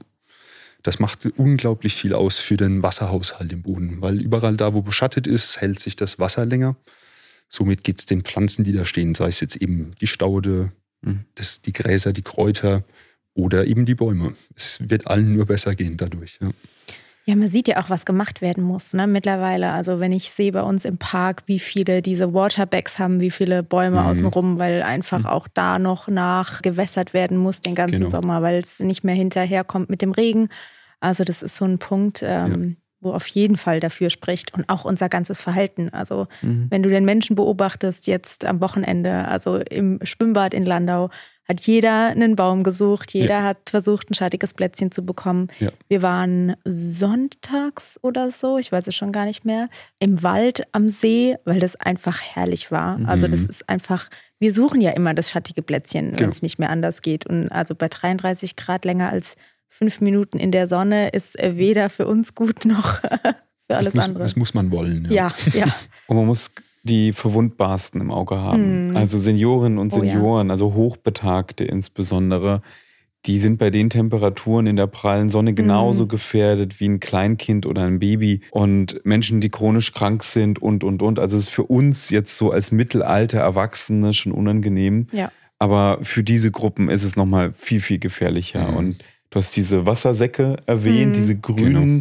[SPEAKER 4] Das macht unglaublich viel aus für den Wasserhaushalt im Boden, weil überall da, wo beschattet ist, hält sich das Wasser länger. Somit geht es den Pflanzen, die da stehen, sei es jetzt eben die Staude, die Gräser, die Kräuter oder eben die Bäume. Es wird allen nur besser gehen dadurch.
[SPEAKER 3] Ja, man sieht ja auch, was gemacht werden muss, ne, mittlerweile. Also wenn ich sehe bei uns im Park, wie viele diese Waterbags haben, wie viele Bäume außenrum, weil einfach auch da noch nachgewässert werden muss den ganzen Sommer, weil es nicht mehr hinterherkommt mit dem Regen. Also das ist so ein Punkt, wo auf jeden Fall dafür spricht und auch unser ganzes Verhalten. Also wenn du den Menschen beobachtest jetzt am Wochenende, also im Schwimmbad in Landau, hat jeder einen Baum gesucht, jeder hat versucht, ein schattiges Plätzchen zu bekommen. Ja. Wir waren sonntags oder so, ich weiß es schon gar nicht mehr, im Wald am See, weil das einfach herrlich war. Also das ist einfach, wir suchen ja immer das schattige Plätzchen, wenn es nicht mehr anders geht. Und also bei 33 Grad länger als 5 Minuten in der Sonne ist weder für uns gut noch für alles andere.
[SPEAKER 4] Das muss man wollen.
[SPEAKER 3] Ja.
[SPEAKER 2] Und man muss die Verwundbarsten im Auge haben. Also Seniorinnen und Senioren, also Hochbetagte insbesondere, die sind bei den Temperaturen in der prallen Sonne genauso gefährdet wie ein Kleinkind oder ein Baby. Und Menschen, die chronisch krank sind und. Also es ist für uns jetzt so als mittelalte Erwachsene schon unangenehm. Ja. Aber für diese Gruppen ist es nochmal viel, viel gefährlicher. Und du hast diese Wassersäcke erwähnt, diese grünen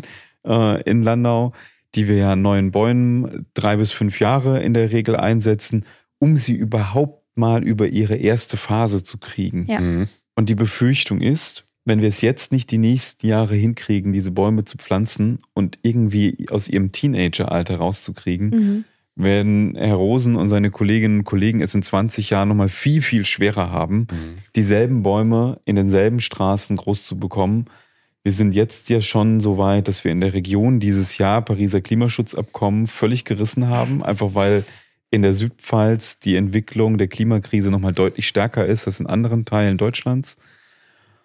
[SPEAKER 2] in Landau, die wir ja an neuen Bäumen 3 bis 5 Jahre in der Regel einsetzen, um sie überhaupt mal über ihre erste Phase zu kriegen. Ja. Und die Befürchtung ist, wenn wir es jetzt nicht die nächsten Jahre hinkriegen, diese Bäume zu pflanzen und irgendwie aus ihrem Teenageralter rauszukriegen, werden Herr Rosen und seine Kolleginnen und Kollegen es in 20 Jahren nochmal viel, viel schwerer haben, dieselben Bäume in denselben Straßen groß zu bekommen. Wir sind jetzt ja schon so weit, dass wir in der Region dieses Jahr Pariser Klimaschutzabkommen völlig gerissen haben, einfach weil in der Südpfalz die Entwicklung der Klimakrise nochmal deutlich stärker ist als in anderen Teilen Deutschlands.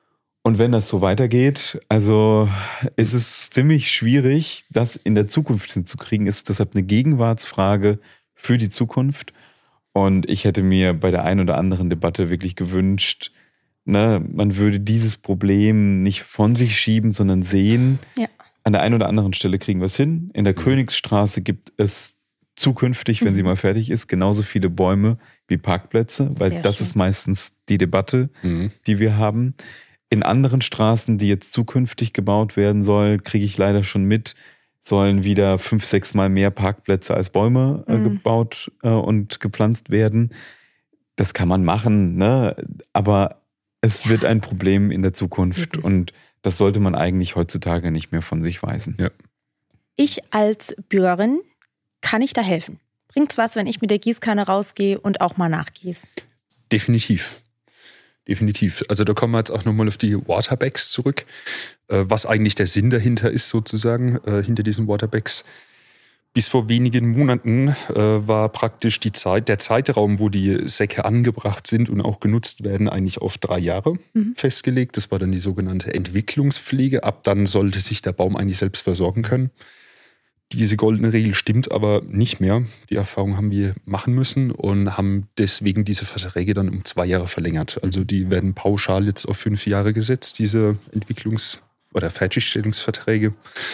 [SPEAKER 2] Und wenn das so weitergeht, also ist es ziemlich schwierig, das in der Zukunft hinzukriegen. Ist deshalb eine Gegenwartsfrage für die Zukunft. Und ich hätte mir bei der einen oder anderen Debatte wirklich gewünscht, man würde dieses Problem nicht von sich schieben, sondern sehen. Ja. An der einen oder anderen Stelle kriegen wir es hin. In der Königsstraße gibt es zukünftig, wenn sie mal fertig ist, genauso viele Bäume wie Parkplätze, weil sehr das schön. Ist meistens die Debatte, die wir haben. In anderen Straßen, die jetzt zukünftig gebaut werden soll, kriege ich leider schon mit, sollen wieder 5-6 Mal mehr Parkplätze als Bäume gebaut und gepflanzt werden. Das kann man machen, ne? Aber es wird ein Problem in der Zukunft und das sollte man eigentlich heutzutage nicht mehr von sich weisen. Ja.
[SPEAKER 3] Ich als Bürgerin, kann ich da helfen? Bringt's was, wenn ich mit der Gießkanne rausgehe und auch mal nachgieße?
[SPEAKER 4] Definitiv. Also da kommen wir jetzt auch nochmal auf die Waterbags zurück. Was eigentlich der Sinn dahinter ist sozusagen, hinter diesen Waterbags. Bis vor wenigen Monaten war praktisch der Zeitraum, wo die Säcke angebracht sind und auch genutzt werden, eigentlich auf 3 Jahre festgelegt. Das war dann die sogenannte Entwicklungspflege. Ab dann sollte sich der Baum eigentlich selbst versorgen können. Diese goldene Regel stimmt aber nicht mehr. Die Erfahrung haben wir machen müssen und haben deswegen diese Verträge dann um 2 Jahre verlängert. Also die werden pauschal jetzt auf 5 Jahre gesetzt, diese Entwicklungs- oder Fertigstellungsverträge.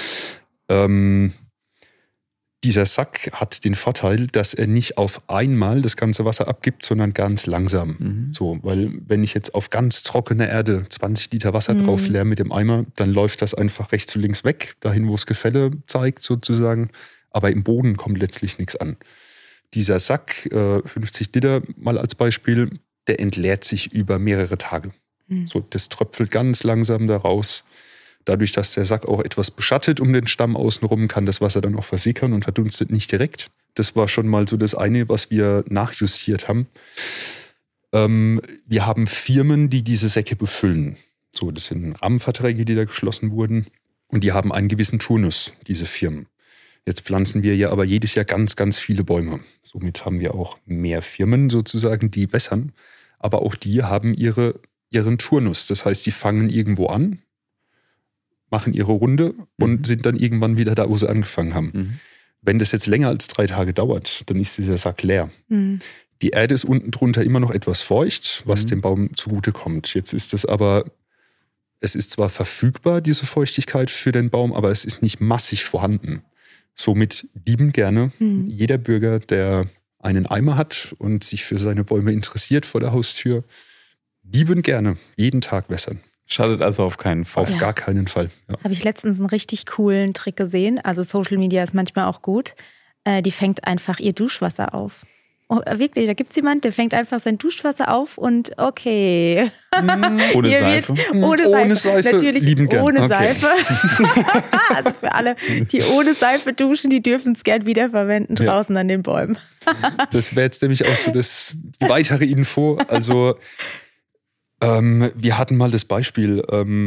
[SPEAKER 4] Dieser Sack hat den Vorteil, dass er nicht auf einmal das ganze Wasser abgibt, sondern ganz langsam. So, weil wenn ich jetzt auf ganz trockene Erde 20 Liter Wasser drauf leere mit dem Eimer, dann läuft das einfach rechts und links weg, dahin, wo es Gefälle zeigt sozusagen. Aber im Boden kommt letztlich nichts an. Dieser Sack, 50 Liter mal als Beispiel, der entleert sich über mehrere Tage. So, das tröpfelt ganz langsam da raus. Dadurch, dass der Sack auch etwas beschattet um den Stamm außenrum, kann das Wasser dann auch versickern und verdunstet nicht direkt. Das war schon mal so das eine, was wir nachjustiert haben. Wir haben Firmen, die diese Säcke befüllen. So, das sind Rahmenverträge, die da geschlossen wurden. Und die haben einen gewissen Turnus, diese Firmen. Jetzt pflanzen wir ja aber jedes Jahr ganz, ganz viele Bäume. Somit haben wir auch mehr Firmen sozusagen, die wässern. Aber auch die haben ihren Turnus. Das heißt, die fangen irgendwo an, machen ihre Runde und sind dann irgendwann wieder da, wo sie angefangen haben. Wenn das jetzt länger als 3 Tage dauert, dann ist dieser Sack leer. Die Erde ist unten drunter immer noch etwas feucht, was dem Baum zugutekommt. Jetzt ist es aber, es ist zwar verfügbar, diese Feuchtigkeit für den Baum, aber es ist nicht massig vorhanden. Somit lieben gerne jeder Bürger, der einen Eimer hat und sich für seine Bäume interessiert vor der Haustür, lieben gerne jeden Tag wässern.
[SPEAKER 2] Schadet also auf keinen Fall.
[SPEAKER 4] Auf gar keinen Fall. Ja.
[SPEAKER 3] Habe ich letztens einen richtig coolen Trick gesehen. Also Social Media ist manchmal auch gut. Die fängt einfach ihr Duschwasser auf. Oh, wirklich, da gibt es jemanden, der fängt einfach sein Duschwasser auf und okay.
[SPEAKER 2] Ohne Seife?
[SPEAKER 3] Ohne Seife. Natürlich
[SPEAKER 4] lieben gern.
[SPEAKER 3] Ohne Seife. Also für alle, die ohne Seife duschen, die dürfen es gern wiederverwenden draußen an den Bäumen.
[SPEAKER 4] Das wäre jetzt nämlich auch so die weitere Info. Also wir hatten mal das Beispiel,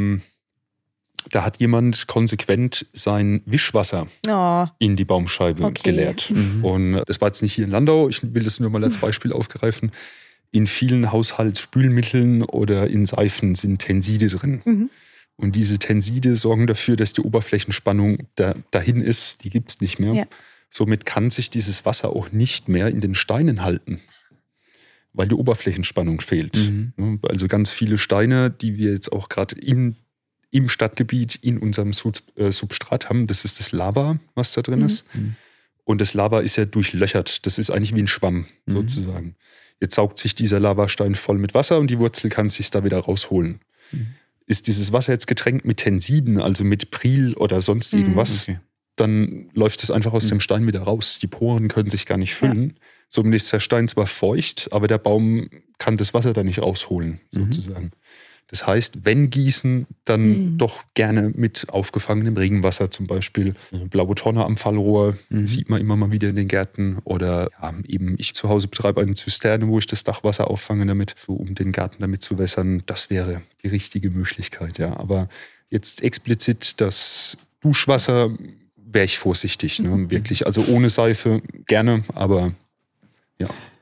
[SPEAKER 4] da hat jemand konsequent sein Wischwasser in die Baumscheibe geleert. Und das war jetzt nicht hier in Landau, ich will das nur mal als Beispiel aufgreifen. In vielen Haushaltsspülmitteln oder in Seifen sind Tenside drin. Und diese Tenside sorgen dafür, dass die Oberflächenspannung dahin ist, die gibt es nicht mehr. Ja. Somit kann sich dieses Wasser auch nicht mehr in den Steinen halten, weil die Oberflächenspannung fehlt. Also ganz viele Steine, die wir jetzt auch gerade im Stadtgebiet in unserem Substrat haben, das ist das Lava, was da drin ist. Und das Lava ist ja durchlöchert. Das ist eigentlich wie ein Schwamm sozusagen. Jetzt saugt sich dieser Lavastein voll mit Wasser und die Wurzel kann sich da wieder rausholen. Ist dieses Wasser jetzt getränkt mit Tensiden, also mit Pril oder sonst irgendwas, dann läuft es einfach aus dem Stein wieder raus. Die Poren können sich gar nicht füllen. Somit ist der Stein zwar feucht, aber der Baum kann das Wasser da nicht rausholen, sozusagen. Das heißt, wenn gießen, dann doch gerne mit aufgefangenem Regenwasser zum Beispiel. Eine blaue Tonne am Fallrohr sieht man immer mal wieder in den Gärten. Oder eben ich zu Hause betreibe eine Zisterne, wo ich das Dachwasser auffange damit, so um den Garten damit zu wässern. Das wäre die richtige Möglichkeit, ja. Aber jetzt explizit das Duschwasser wäre ich vorsichtig, ne? Wirklich. Also ohne Seife gerne, aber ja.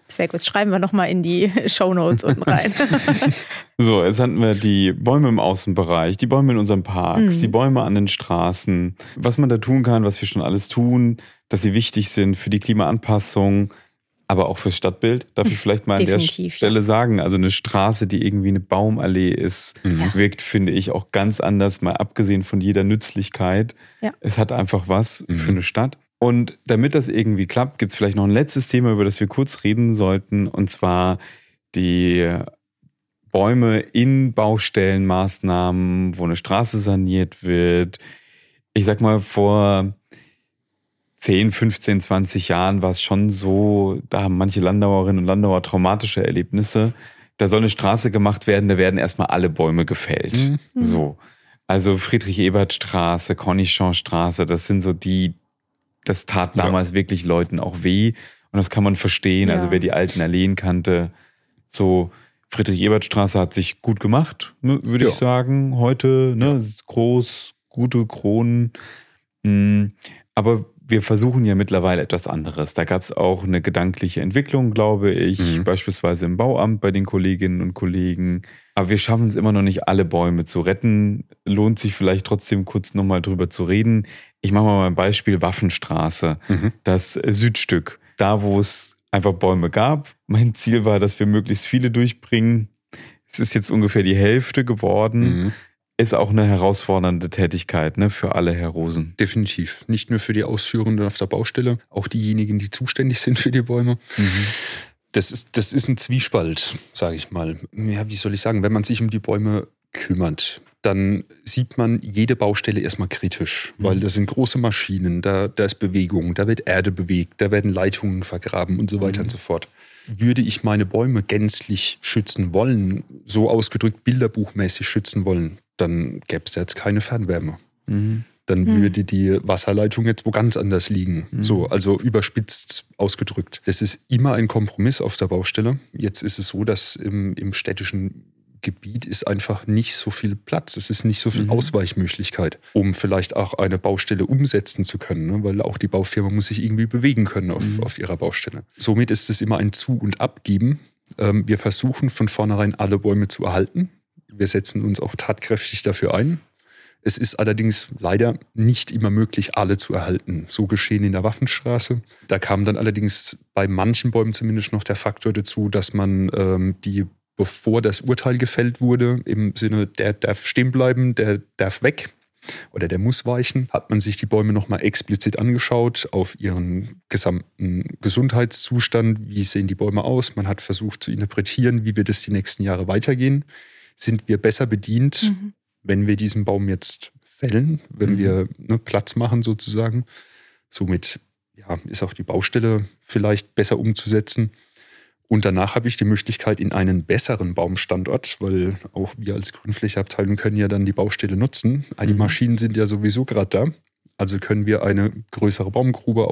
[SPEAKER 3] Sehr gut, schreiben wir nochmal in die Shownotes unten rein.
[SPEAKER 2] So, jetzt hatten wir die Bäume im Außenbereich, die Bäume in unseren Parks, die Bäume an den Straßen. Was man da tun kann, was wir schon alles tun, dass sie wichtig sind für die Klimaanpassung, aber auch fürs Stadtbild. Darf ich vielleicht mal an der Stelle sagen, also eine Straße, die irgendwie eine Baumallee ist, wirkt, finde ich, auch ganz anders, mal abgesehen von jeder Nützlichkeit. Ja. Es hat einfach was für eine Stadt. Und damit das irgendwie klappt, gibt es vielleicht noch ein letztes Thema, über das wir kurz reden sollten, und zwar die Bäume in Baustellenmaßnahmen, wo eine Straße saniert wird. Ich sag mal, vor 10, 15, 20 Jahren war es schon so, da haben manche Landauerinnen und Landauer traumatische Erlebnisse. Da soll eine Straße gemacht werden, da werden erstmal alle Bäume gefällt. So. Also Friedrich-Ebert-Straße, Cornichon-Straße, das sind so das tat damals wirklich Leuten auch weh. Und das kann man verstehen. Ja. Also wer die alten Alleen kannte, so Friedrich-Ebert-Straße hat sich gut gemacht, würde ich sagen. Heute, groß, gute Kronen. Aber wir versuchen ja mittlerweile etwas anderes. Da gab es auch eine gedankliche Entwicklung, glaube ich, beispielsweise im Bauamt bei den Kolleginnen und Kollegen. Aber wir schaffen es immer noch nicht, alle Bäume zu retten. Lohnt sich vielleicht trotzdem kurz nochmal drüber zu reden. Ich mache mal ein Beispiel Waffenstraße, das Südstück. Da, wo es einfach Bäume gab. Mein Ziel war, dass wir möglichst viele durchbringen. Es ist jetzt ungefähr die Hälfte geworden. Ist auch eine herausfordernde Tätigkeit, ne, für alle, Herr Rosen.
[SPEAKER 4] Definitiv. Nicht nur für die Ausführenden auf der Baustelle, auch diejenigen, die zuständig sind für die Bäume. Das ist ein Zwiespalt, sage ich mal. Ja, wie soll ich sagen, wenn man sich um die Bäume kümmert, dann sieht man jede Baustelle erstmal kritisch, weil das sind große Maschinen, da ist Bewegung, da wird Erde bewegt, da werden Leitungen vergraben und so weiter und so fort. Würde ich meine Bäume gänzlich schützen wollen, so ausgedrückt bilderbuchmäßig schützen wollen, dann gäbe es da jetzt keine Fernwärme. Dann würde die Wasserleitung jetzt wo ganz anders liegen. So, also überspitzt ausgedrückt. Das ist immer ein Kompromiss auf der Baustelle. Jetzt ist es so, dass im städtischen Gebiet ist einfach nicht so viel Platz. Es ist nicht so viel Ausweichmöglichkeit, um vielleicht auch eine Baustelle umsetzen zu können, ne? Weil auch die Baufirma muss sich irgendwie bewegen können auf ihrer Baustelle. Somit ist es immer ein Zu- und Abgeben. Wir versuchen von vornherein alle Bäume zu erhalten. Wir setzen uns auch tatkräftig dafür ein. Es ist allerdings leider nicht immer möglich, alle zu erhalten. So geschehen in der Waffenstraße. Da kam dann allerdings bei manchen Bäumen zumindest noch der Faktor dazu, dass man die, bevor das Urteil gefällt wurde, im Sinne, der darf stehen bleiben, der darf weg oder der muss weichen, hat man sich die Bäume nochmal explizit angeschaut auf ihren gesamten Gesundheitszustand. Wie sehen die Bäume aus? Man hat versucht zu interpretieren, wie wird es die nächsten Jahre weitergehen. Sind wir besser bedient, wenn wir diesen Baum jetzt fällen, wenn wir Platz machen sozusagen? Somit ist auch die Baustelle vielleicht besser umzusetzen. Und danach habe ich die Möglichkeit in einen besseren Baumstandort, weil auch wir als Grünflächeabteilung können ja dann die Baustelle nutzen. Die Maschinen sind ja sowieso gerade da. Also können wir eine größere Baumgrube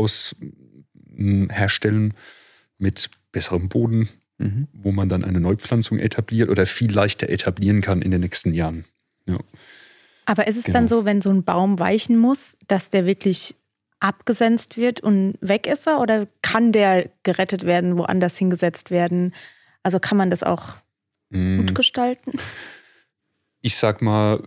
[SPEAKER 4] herstellen mit besserem Boden, wo man dann eine Neupflanzung etabliert oder viel leichter etablieren kann in den nächsten Jahren. Ja.
[SPEAKER 3] Aber ist es dann so, wenn so ein Baum weichen muss, dass der wirklich abgesenzt wird und weg ist er? Oder kann der gerettet werden, woanders hingesetzt werden? Also kann man das auch gut gestalten?
[SPEAKER 4] Ich sag mal,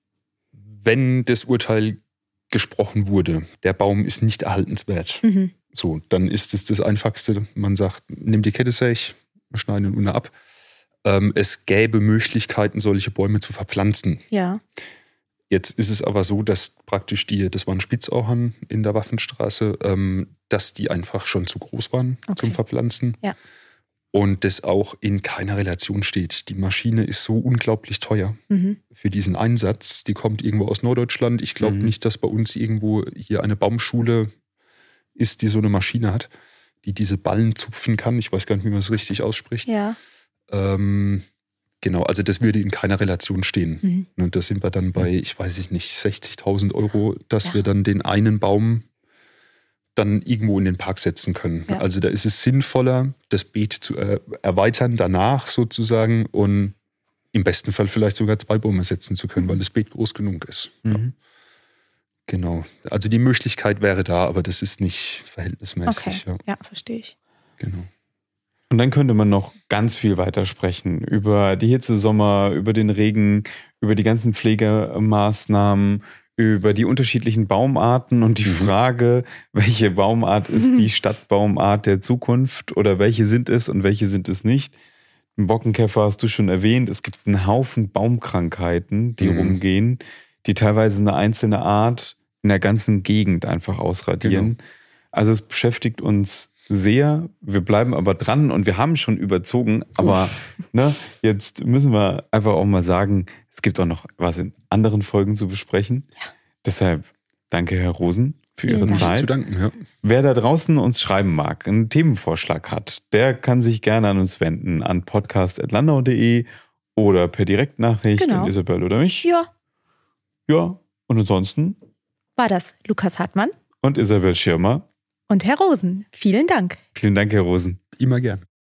[SPEAKER 4] wenn das Urteil gesprochen wurde, der Baum ist nicht erhaltenswert, so, dann ist es das Einfachste. Man sagt, nimm die Kette, wir schneiden ihn unten ab. Es gäbe Möglichkeiten, solche Bäume zu verpflanzen.
[SPEAKER 3] Ja.
[SPEAKER 4] Jetzt ist es aber so, dass praktisch das waren Spitzauchern in der Waffenstraße, dass die einfach schon zu groß waren zum Verpflanzen.
[SPEAKER 3] Ja.
[SPEAKER 4] Und das auch in keiner Relation steht. Die Maschine ist so unglaublich teuer für diesen Einsatz. Die kommt irgendwo aus Norddeutschland. Ich glaube nicht, dass bei uns irgendwo hier eine Baumschule ist, die so eine Maschine hat, die diese Ballen zupfen kann. Ich weiß gar nicht, wie man es richtig ausspricht.
[SPEAKER 3] Ja.
[SPEAKER 4] Genau, also das würde in keiner Relation stehen. Und da sind wir dann bei, ich weiß nicht, 60.000 Euro, dass wir dann den einen Baum dann irgendwo in den Park setzen können. Ja. Also da ist es sinnvoller, das Beet zu erweitern danach sozusagen und im besten Fall vielleicht sogar 2 Bäume setzen zu können, weil das Beet groß genug ist. Ja. Genau, also die Möglichkeit wäre da, aber das ist nicht verhältnismäßig.
[SPEAKER 3] Okay, ja, verstehe ich.
[SPEAKER 4] Genau.
[SPEAKER 2] Und dann könnte man noch ganz viel weiter sprechen über die Hitzesommer, über den Regen, über die ganzen Pflegemaßnahmen, über die unterschiedlichen Baumarten und die Frage, welche Baumart ist die Stadtbaumart der Zukunft oder welche sind es und welche sind es nicht. Den Borkenkäfer hast du schon erwähnt. Es gibt einen Haufen Baumkrankheiten, die rumgehen, die teilweise eine einzelne Art in der ganzen Gegend einfach ausradieren. Genau. Also es beschäftigt uns sehr. Wir bleiben aber dran und wir haben schon überzogen. Aber jetzt müssen wir einfach auch mal sagen, es gibt auch noch was in anderen Folgen zu besprechen. Ja. Deshalb danke, Herr Rosen, für Ihre Zeit.
[SPEAKER 4] Zu danken, ja.
[SPEAKER 2] Wer da draußen uns schreiben mag, einen Themenvorschlag hat, der kann sich gerne an uns wenden, an podcast@landau.de oder per Direktnachricht an Isabel oder mich.
[SPEAKER 3] Ja.
[SPEAKER 2] Ja, und ansonsten
[SPEAKER 3] war das Lukas Hartmann
[SPEAKER 2] und Isabel Schirmer
[SPEAKER 3] und Herr Rosen. Vielen Dank.
[SPEAKER 2] Vielen Dank, Herr Rosen.
[SPEAKER 4] Immer gern.